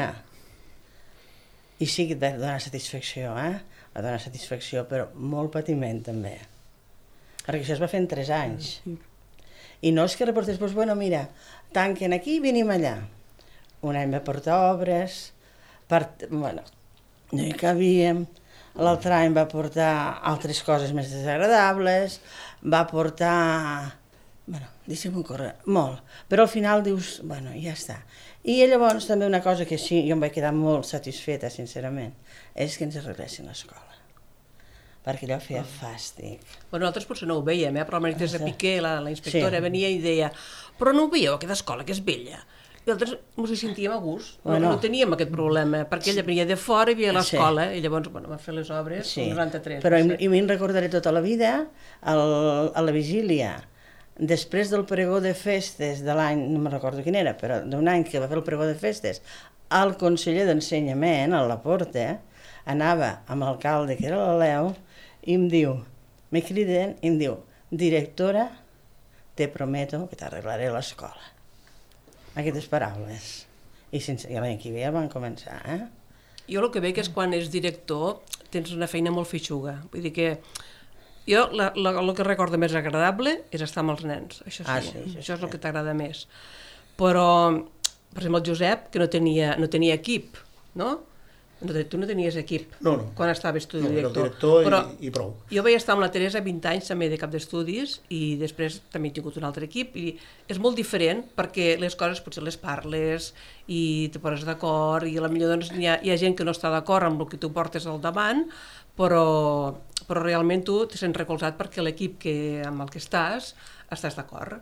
i sí que et va donar satisfacció, eh? Va donar satisfacció, però molt patiment també. Perquè això es va fer en tres anys. I no és que reportés, doncs, bueno, mira, tanquen aquí i venim allà. Un any va portar obres, part... bueno, no hi cabíem. L'altre any va portar altres coses més desagradables, va portar... bueno, deixa'm córrer, molt. Però al final dius, bueno, ja està. I llavors també una cosa que sí, jo em vaig quedar molt satisfeta, sincerament, és que ens arreglessin l'escola. Perquè allò feia fàstic. Bueno, nosaltres potser no ho veiem, eh? Però almenys des de Piqué, la, la inspectora, sí, venia i deia, però no ho veieu, aquesta escola, que és vella. I nosaltres ens hi sentíem a gust, bueno, no teníem aquest problema, perquè ella venia de fora i venia a l'escola, sí, i llavors, bueno, va fer les obres, sí, noranta-tres. Però no sé. I me'n recordaré tota la vida, el, a la vigília, després del pregó de festes de l'any, no me'n recordo quin era, però d'un any que va fer el pregó de festes, el conseller d'Ensenyament, a la Porta, anava amb l'alcalde, que era l'Aleu, i em diu, me criden, i em diu, directora, te prometo que t'arreglaré l'escola. Aquestes paraules. I sense, i aquí ja van començar, eh? Jo el que veig és quan ets director tens una feina molt feixuga. Vull dir que jo la, la, el que recordo més agradable és estar amb els nens. Això sí, ah, sí, sí, això és el que t'agrada més. Però, per exemple, el Josep, que no tenia, no tenia equip, no? No, tu no tenies equip no, no. quan estaves tu de no, director. No, director però i, i prou. Jo vaig estar amb la Teresa vint anys també de cap d'estudis i després també he tingut un altre equip i és molt diferent perquè les coses potser les parles i te poses d'acord i potser doncs, hi, ha, hi ha gent que no està d'acord amb el que tu portes al davant, però, però realment tu te sents recolzat perquè l'equip que, amb el que estàs, estàs d'acord.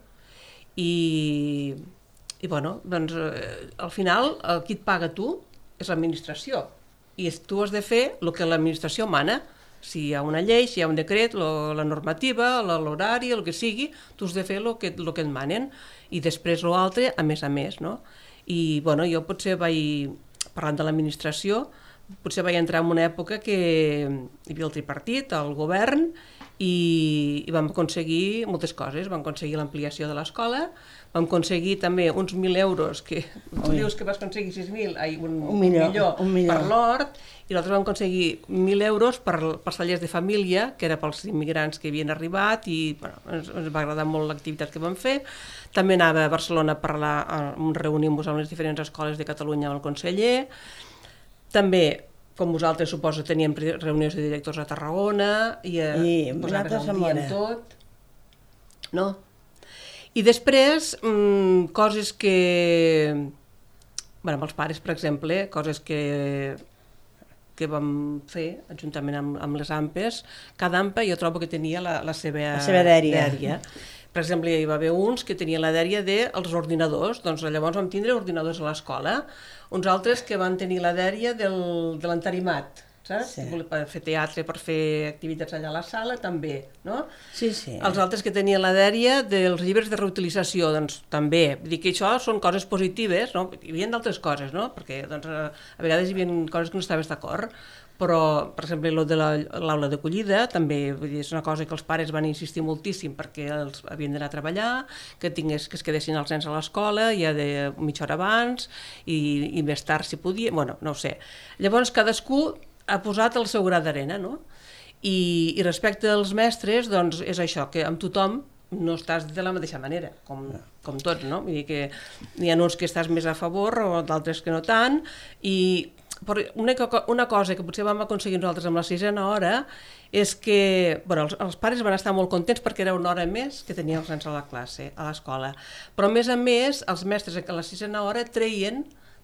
I, i bueno, doncs al final el qui et paga tu és l'administració. I tu has de fer el que l'administració mana. Si hi ha una llei, si hi ha un decret, lo, la normativa, l'horari, el que sigui, tu has de fer el que, lo que et manen. I després l'altre, a més a més, no? I, bueno, jo potser vaig, parlant de l'administració, potser vaig entrar en una època que hi havia el tripartit, el govern, i, i vam aconseguir moltes coses. Vam aconseguir l'ampliació de l'escola, vam aconseguir també uns mil euros, que tu Ui. dius que vas aconseguir sis mil, ai, un, un, millor, millor, un millor per l'hort, i nosaltres vam aconseguir mil euros per, per tallers de família, que era pels immigrants que havien arribat, i bueno, ens, ens va agradar molt l'activitat que vam fer. També anava a Barcelona a parlar, a reunir-nos amb les diferents escoles de Catalunya amb el conseller. També, com vosaltres suposo, teníem reunions de directors a Tarragona, i, I posaves el dia amb tot. No? I després, mmm, coses que... Bueno, amb els pares, per exemple, coses que, que vam fer, juntament amb, amb les A M P Es. Cada A M P E jo trobo que tenia la, la seva, la seva dèria. dèria. Per exemple, hi va haver uns que tenien la dèria dels ordinadors, doncs llavors vam tindre ordinadors a l'escola. Uns altres que van tenir la dèria del, de l'entarimat, saps? Sí. Per fer teatre, per fer activitats allà a la sala, també, no? Sí, sí. Els altres que tenien la dèria dels llibres de reutilització, doncs també. Vull dir que això són coses positives, no? Hi havia d'altres coses, no? Perquè doncs, a vegades hi havia coses que no estaves d'acord, però, per exemple, el de l'aula d'acollida també, vull dir, és una cosa que els pares van insistir moltíssim perquè els havien d'anar a treballar, que, tingués, que es quedessin els nens a l'escola ja de mitja hora abans i, i més tard si podia, bueno, no ho sé. Llavors cadascú ha posat el seu gra d'arena, no? I, i respecte als mestres, doncs és això, que amb tothom no estàs de la mateixa manera, com, com tots, no? Vull dir que hi ha uns que estàs més a favor o d'altres que no tant, i però una, una cosa que potser vam aconseguir nosaltres amb la sisena hora és que bueno, els, els pares van estar molt contents perquè era una hora més que tenien els nens a la classe, a l'escola. Però a més a més, els mestres a la sisena hora treien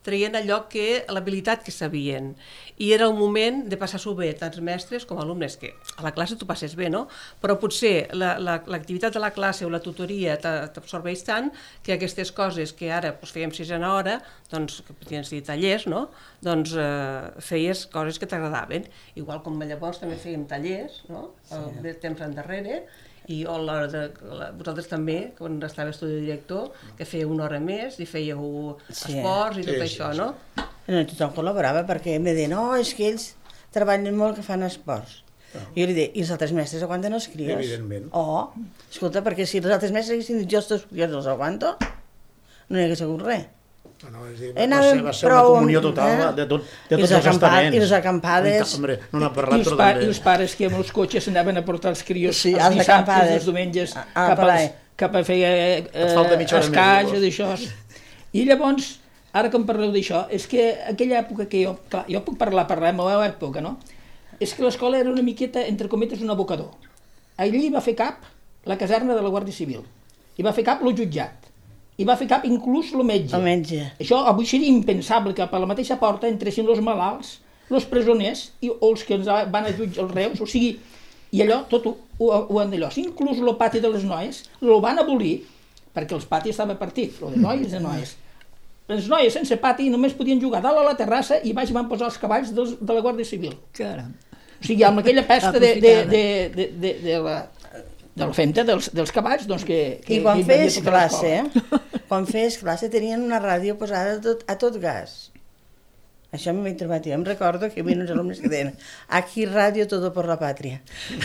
traient allò que, l'habilitat que sabien. I era el moment de passar-s'ho bé, tant mestres com alumnes, que a la classe tu passes bé, no? Però potser l'activitat de la classe o la tutoria t'absorbeix tant que aquestes coses que ara doncs, fèiem sisena hora, doncs, que podien ser tallers, no? Doncs eh, feies coses que t'agradaven. Igual com llavors també fèiem tallers, no? El sí. temps endarrere, i o l'hora de, la, vosaltres també, quan estava estudi de director, que fèieu una hora més i fèieu sí. esports i tot sí, això, sí, no? Sí. No, tothom col·laborava perquè em deien, no, és que ells treballen molt que fan esports. No. I jo li deia, i els altres mestres aguanten els crios? Evidentment. Oh, escolta, perquè si els altres mestres haguessin dit, jo els crios els aguanto, no hi hagués hagut res. No, no, és dir, va, ser, va ser una comunió total eh? de, tot, de tots els estaments. I les acampades. Hombre, no n'ha parlat, I, els pa, I els pares que amb els cotxes anaven a portar els crios sí, els dissabtes, els diumenges, a, a, cap, als, cap a fer eh, escaix o d'això. I llavors, ara que em parleu d'això, és que aquella època que jo, clar, jo puc parlar per la meva època, no? És que l'escola era una miqueta, entre cometes, un abocador. Allí va fer cap la caserna de la Guàrdia Civil, i va fer cap el jutjat, i va fer cap inclús el metge. El metge. Això avui seria impensable que per la mateixa porta entressin els malalts, els presoners i, o els que ens van a jutjar els reus, o sigui, i allò tot ho, ho, ho han d'allò. Inclús el pati de les noies el van abolir, perquè els patis estava partit, el de noies i de noies. Les noies sense pati només podien jugar dalt a la terrassa i baix van posar els cavalls dels, de la Guàrdia Civil. Caram. O sigui, amb aquella pesta de, de, de, de, de, de la... de la femta dels, dels cavalls, doncs que... que I quan feies classe, quan feies classe tenien una ràdio posada a tot, a tot gas. Això m'he trobat jo. Em recordo que hi havia uns alumnes que deien aquí ràdio todo por la pàtria.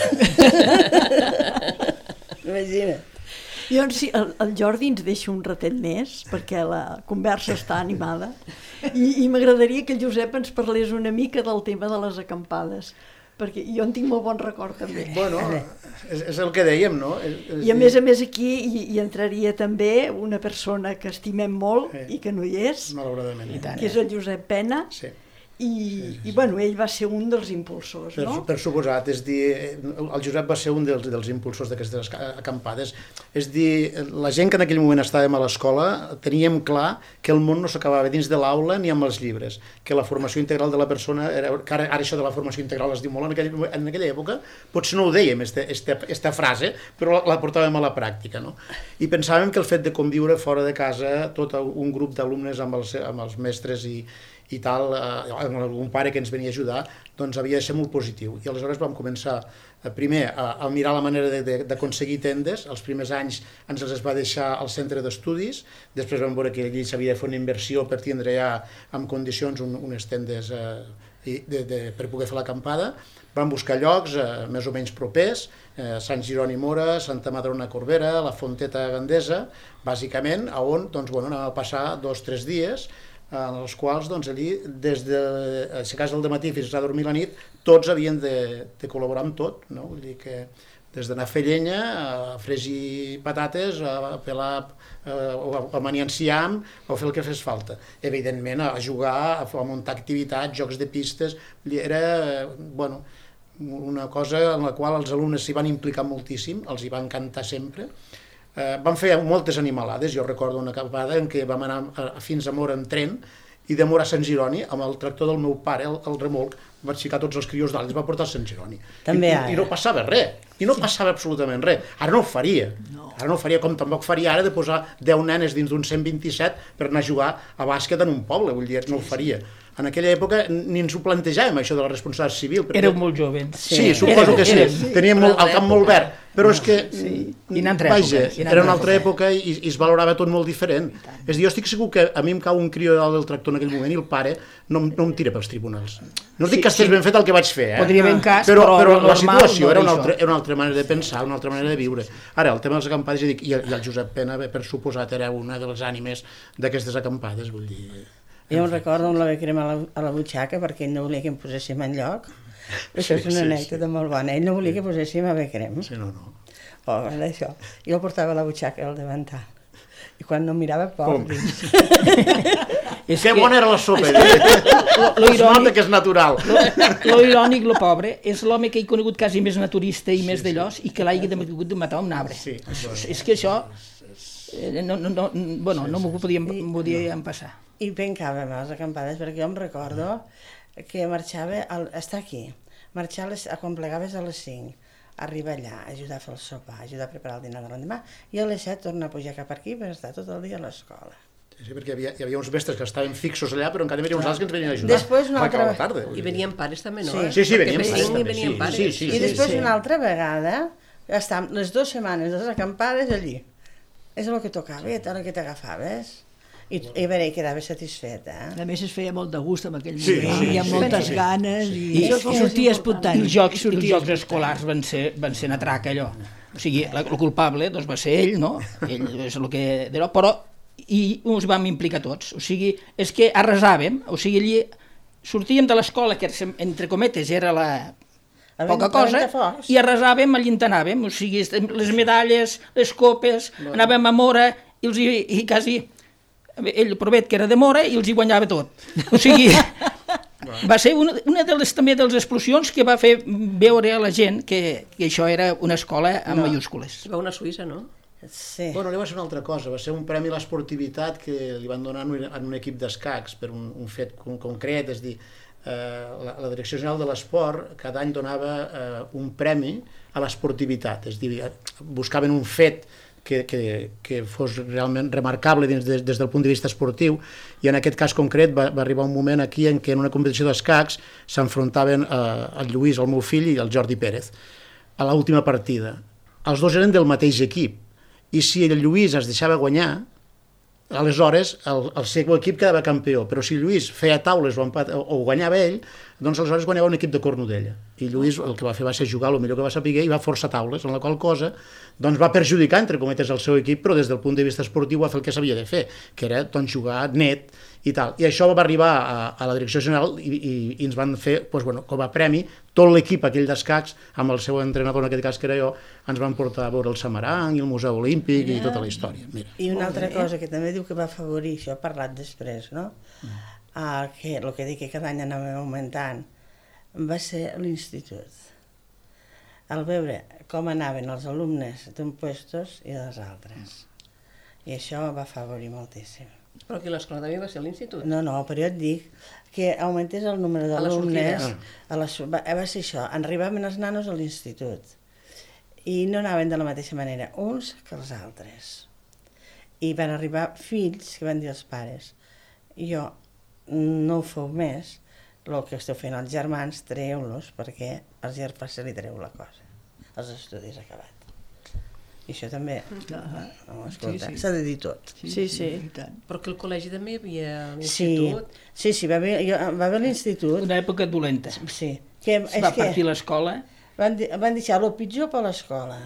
Imagina't. Jo, sí, el, el Jordi ens deixa un ratet més, perquè la conversa està animada, i, i m'agradaria que el Josep ens parlés una mica del tema de les acampades, perquè jo en tinc molt bon record també. Bueno, és, és el que dèiem, no? És, és I a més a més aquí hi, hi entraria també una persona que estimem molt eh, i que no hi és, malauradament, que és el Josep Pena, sí. I, sí, sí. i bueno, ell va ser un dels impulsors, per, no? Per suposat, és dir, el Josep va ser un dels, dels impulsors d'aquestes acampades. És dir, la gent que en aquell moment estàvem a l'escola teníem clar que el món no s'acabava dins de l'aula ni amb els llibres, que la formació integral de la persona, era, que ara, ara això de la formació integral es diu molt, en aquella, en aquella època potser no ho dèiem, aquesta frase, però la, la portàvem a la pràctica, no? I pensàvem que el fet de conviure fora de casa tot un grup d'alumnes amb, els, amb els mestres i i tal, eh, algun pare que ens venia a ajudar, doncs havia de ser molt positiu. I aleshores vam començar, eh, primer, a, a mirar la manera d'aconseguir tendes. Els primers anys ens les va deixar al centre d'estudis, després vam veure que allí s'havia de fer una inversió per tindre ja en condicions un, unes tendes eh, de, de, per poder fer l'acampada. Vam buscar llocs eh, més o menys propers, eh, Sant Gironi Mora, Santa Madrona Corbera, la Fonteta Gandesa, bàsicament, on doncs, bueno, anàvem a passar dos o tres dies, en els quals doncs, allí, des de aixecar-se al dematí fins a dormir la nit, tots havien de, de col·laborar amb tot, no? Vull dir que des d'anar a fer llenya, a fregir patates, a pelar o a maniar enciam, o fer el que fes falta. Evidentment, a jugar, a muntar activitats, jocs de pistes, era, bueno, una cosa en la qual els alumnes s'hi van implicar moltíssim, els hi va encantar sempre. Eh, vam fer moltes animalades, jo recordo una acampada en què vam anar a, a fins a Mora en tren, i de Mora a Sant Gironi, amb el tractor del meu pare, el, el remolc, vaig ficar tots els crios dalt i els va portar a Sant Gironi. També I, i no passava res, i no passava absolutament res. Ara no ho faria, no. Ara no ho faria com tampoc faria ara de posar deu nenes dins d'un cent vint-i-set per anar a jugar a bàsquet en un poble, vull dir, no ho faria. En aquella època ni ens ho plantejàvem, això de la responsabilitat civil. Perquè... Éreu molt joves. Sí, sí, suposo que sí. sí. Teníem molt, el camp molt verd, però és que, sí. I en altra vaja, època, era una altra època i, i es valorava tot molt diferent. És dir, jo estic segur que a mi em cau un crió dalt del tractor en aquell moment i el pare no, no em tira pels tribunals. No dic sí, que estigués sí. ben fet el que vaig fer, eh? Podria haver en cas, però, però, però la situació no era, una altra, era una altra manera de pensar, una altra manera de viure. Ara, el tema dels acampades, ja dic, i el Josep Pena, per suposat, era una de les ànimes d'aquestes acampades, vull dir... Jo em recordo on la vaig cremar a la, a la butxaca perquè ell no volia que em poséssim en lloc. Això és una sí, anècdota sí. molt bona. Ell no volia que poséssim a Becrem. Sí, no, no. Oh, era això. Jo el portava a la butxaca al davantal. I quan no mirava, poc. És que bona era la sopa. Es nota que és natural. Lo irònic, lo pobre, és l'home que he conegut quasi més naturista i sí, més d'allòs i que l'hagi hagut de matar un arbre. Sí, és que això... No, no, no, bueno, no m'ho podíem, podíem passar. i pencàvem a les acampades, perquè jo em recordo que marxava, al, està aquí, marxar a les, a quan plegaves a les cinc, arribar allà, ajudar a fer el sopar, ajudar a preparar el dinar de l'endemà, i a les set tornar a pujar cap aquí per estar tot el dia a l'escola. Sí, perquè hi havia, hi havia uns mestres que estaven fixos allà, però encara hi havia uns altres que ens venien a ajudar. Després una altra... a la tarda. I venien pares també, no? Sí, sí, sí venien pares també. I venien sí, pares. sí, sí, I després sí. una altra vegada, estàvem les dues setmanes de les acampades allí. És el que tocava, i el que t'agafaves. I, I a veure, quedava satisfet, eh? A més es feia molt de gust en aquell Sí, moment, sí, hi ha sí, moltes sí. ganes i, I- i sortia espontani. Els jocs, els jocs escolars van ser, van ser una traca, allò. O sigui, la- el culpable doncs, va ser ell, no? Ell és el que... Però i ens vam implicar tots. O sigui, és que arrasàvem, o sigui, allí sortíem de l'escola, que entre cometes era la poca cosa, i arrasàvem allí on anàvem, o sigui, les medalles, les copes, anàvem a Mora i, els, hi- i quasi... Ell, Provet, que era de Mora, i els hi guanyava tot. O sigui, va ser una, una de les, també de les explosions que va fer veure a la gent que, que això era una escola amb No. mayúscules. Va una Suïssa, no? Sí. Bueno, li va ser una altra cosa, va ser un premi a l'esportivitat que li van donar en un, en un equip d'escacs per un, un fet con, concret, és a dir, eh, la, la Direcció General de l'Esport cada any donava eh, un premi a l'esportivitat, és a dir, buscaven un fet que, que, que fos realment remarcable dins, des, des del punt de vista esportiu, i en aquest cas concret va, va arribar un moment aquí en què en una competició d'escacs s'enfrontaven eh, el Lluís, el meu fill, i el Jordi Pérez a l'última partida. Els dos eren del mateix equip, i si el Lluís es deixava guanyar, aleshores el, el seu equip quedava campió, però si Lluís feia taules o, empat, o, o guanyava ell, doncs aleshores guanyava un equip de Cornudella. I Lluís el que va fer va ser jugar el millor que va saber i va forçar taules, en la qual cosa doncs va perjudicar, entre cometes, el seu equip, però des del punt de vista esportiu va fer el que s'havia de fer, que era doncs, jugar net i tal. I això va arribar a, a la Direcció General i, i, i ens van fer, doncs, bueno, com a premi, tot l'equip aquell d'escacs, amb el seu entrenador, en aquest cas que era jo, ens van portar a veure el Samarang i el Museu Olímpic Mira. I tota la història. Mira. I una altra cosa que també diu que va afavorir, això ha parlat després, no? Mm. Ah, que el que dic que cada any anàvem augmentant, va ser l'institut. Al veure com anaven els alumnes d'un puestos i dels altres. I això va afavorir moltíssim. Però aquí l'escola també va ser a l'institut. No, no, però jo et dic que augmentés el número d'alumnes. A la Va, va ser això, arribaven els nanos a l'institut i no anaven de la mateixa manera uns que els altres. I van arribar fills que van dir als pares, jo no ho feu més, el que esteu fent als germans, treu-los, perquè als germans se li treu la cosa, els estudis acabats. I això també, no, escolta, s'ha de dir tot. Sí, sí. Però que el col·legi també hi havia Sí, l'institut. sí, sí, va haver, jo- va haver l'institut. Una època dolenta. Sí, que Es és va que partir l'escola. van, di- van deixar el pitjor per l'escola.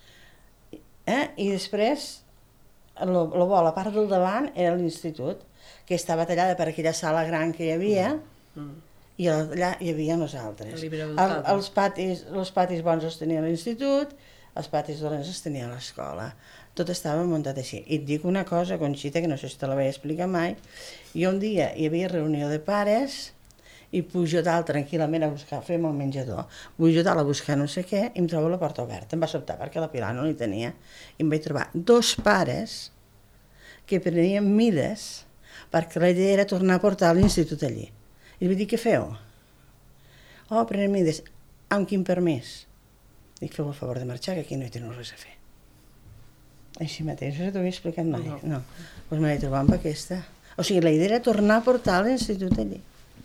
Eh? I després, el bo, la part del davant era l'institut, que estava tallada per aquella sala gran que hi havia, Mm. i allà hi havia nosaltres. El llibre El, adoptat. els, patis, els patis bons els tenia l'institut, els patis dolents els tenia l'escola. Tot estava muntat així. I et dic una cosa, Conxita, que no sé si te la vaig explicar mai. Jo un dia hi havia reunió de pares i pujo dalt tranquil·lament a buscar, fem el menjador, pujo dalt a buscar no sé què i em trobo la porta oberta. Em va sobtar perquè la Pilar no li tenia. I em vaig trobar dos pares que prenien mides perquè la idea era tornar a portar a l'institut allí. I li vaig dir, què feu? Oh, prenem mides. Amb quin permís? Dic, feu el favor de marxar, que aquí no hi teniu res a fer. Així mateix, no t'ho havia explicat mai. No. no. Doncs me l'he trobat amb aquesta. O sigui, la idea era tornar a portar a l'institut allí.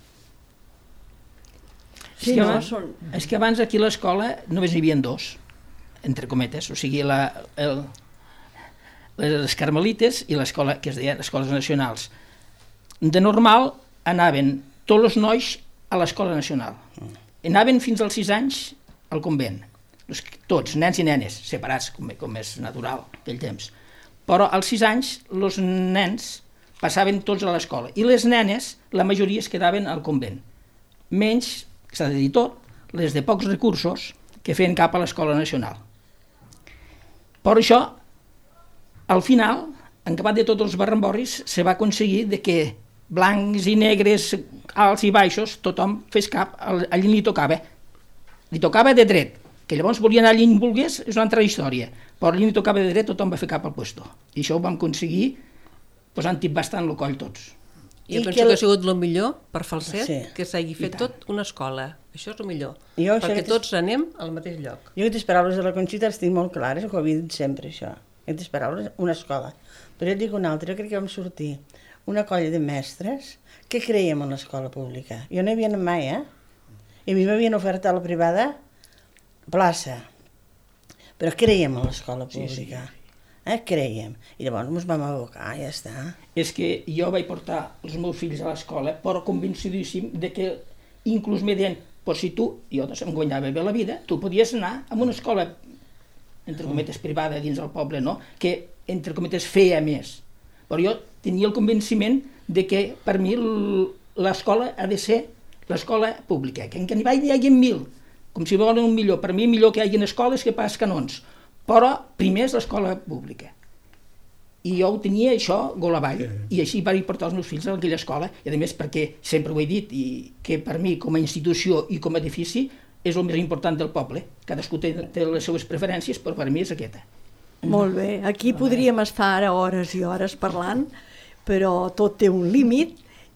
Sí, és, que no, abans, són... és que abans aquí a l'escola només n'hi havia dos, entre cometes, o sigui, la, el, les Carmelites i l'escola que es deia Escoles Nacionals. De normal anaven tots els nois a l'escola nacional. Anaven fins als sis anys al convent. Tots, nens i nenes, separats, com, com és natural aquell temps. Però als sis anys els nens passaven tots a l'escola i les nenes, la majoria es quedaven al convent. Menys, s'ha de dir tot, les de pocs recursos que feien cap a l'escola nacional. Per això, al final, en acabat de tots els barramborris, se va aconseguir de que blancs i negres, alts i baixos, tothom fes cap, allí li tocava. Li tocava de dret, que llavors volia anar allí on volgués, és una altra història, però allí li tocava de dret, tothom va fer cap al puesto. I això ho vam aconseguir posant-hi bastant el coll tots. Jo I penso que que, el- ha sigut el millor per Falset, Sí. que s'hagi fet tot una escola. Això és el millor, Jo això perquè que tots anem al mateix lloc. Jo aquestes paraules de la Conxita les tinc molt clares, que ho havia dit sempre, això. Aquestes paraules, una escola. Però jo et dic una altra, jo crec que vam sortir una colla de mestres que creiem en l'escola pública. Jo no hi havia anat mai, eh? I a mi m'havien ofertat a la privada plaça. Però creiem en l'escola pública. Eh? Creiem. I llavors ens vam abocar, ja està. És que jo vaig portar els meus fills a l'escola, però convencidíssim de que inclús me deien, però si tu, jo doncs em guanyava bé la vida, tu podies anar a una escola, entre cometes, privada dins el poble, no? Que, entre cometes, feia més. Però jo tenia el convenciment de que per mi l- l'escola ha de ser l'escola pública, que en Canivall hi hagi mil, com si volen un millor. Per mi millor que hi hagi escoles que pas canons, però primer és l'escola pública. I jo ho tenia això gol avall, i així vaig portar els meus fills a aquella escola, i a més perquè sempre ho he dit, i que per mi com a institució i com a edifici és el més important del poble. Cadascú té, té les seues preferències, però per mi és aquesta. Molt bé, aquí podríem estar ara hores i hores parlant, però tot té un límit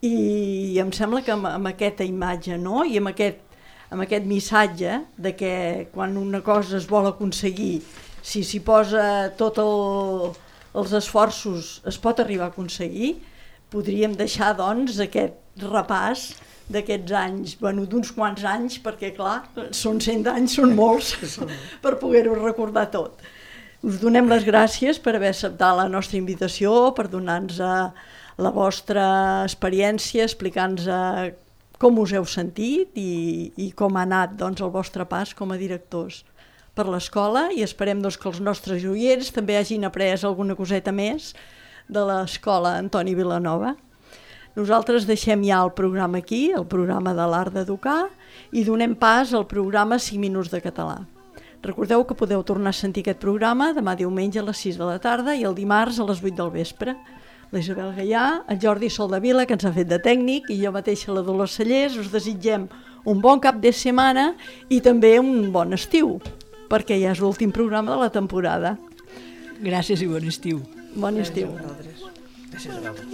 i em sembla que amb, amb aquesta imatge, no? I amb aquest, amb aquest missatge de que quan una cosa es vol aconseguir, si s'hi posa tot el, els esforços es pot arribar a aconseguir, podríem deixar doncs aquest repàs d'aquests anys, bueno, d'uns quants anys, perquè clar, són cent anys, són molts, per poder-ho recordar tot. Us donem les gràcies per haver acceptat la nostra invitació, per donar-nos la vostra experiència, explicar-nos com us heu sentit i, i com ha anat doncs, el vostre pas com a directors per l'escola, i esperem doncs, que els nostres oients també hagin après alguna coseta més de l'escola Antoni Vilanova. Nosaltres deixem ja el programa aquí, el programa de l'Art d'Educar, i donem pas al programa cinc minuts de català. Recordeu que podeu tornar a sentir aquest programa demà diumenge a les sis de la tarda i el dimarts a les vuit del vespre. La Isabel Gaià, en Jordi Soldavila, que ens ha fet de tècnic, i jo mateixa, la Dolors Cellers, us desitgem un bon cap de setmana i també un bon estiu, perquè ja és l'últim programa de la temporada. Gràcies i bon estiu. Bon estiu. Gràcies a vosaltres.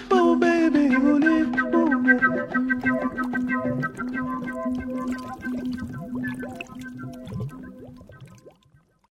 Baby,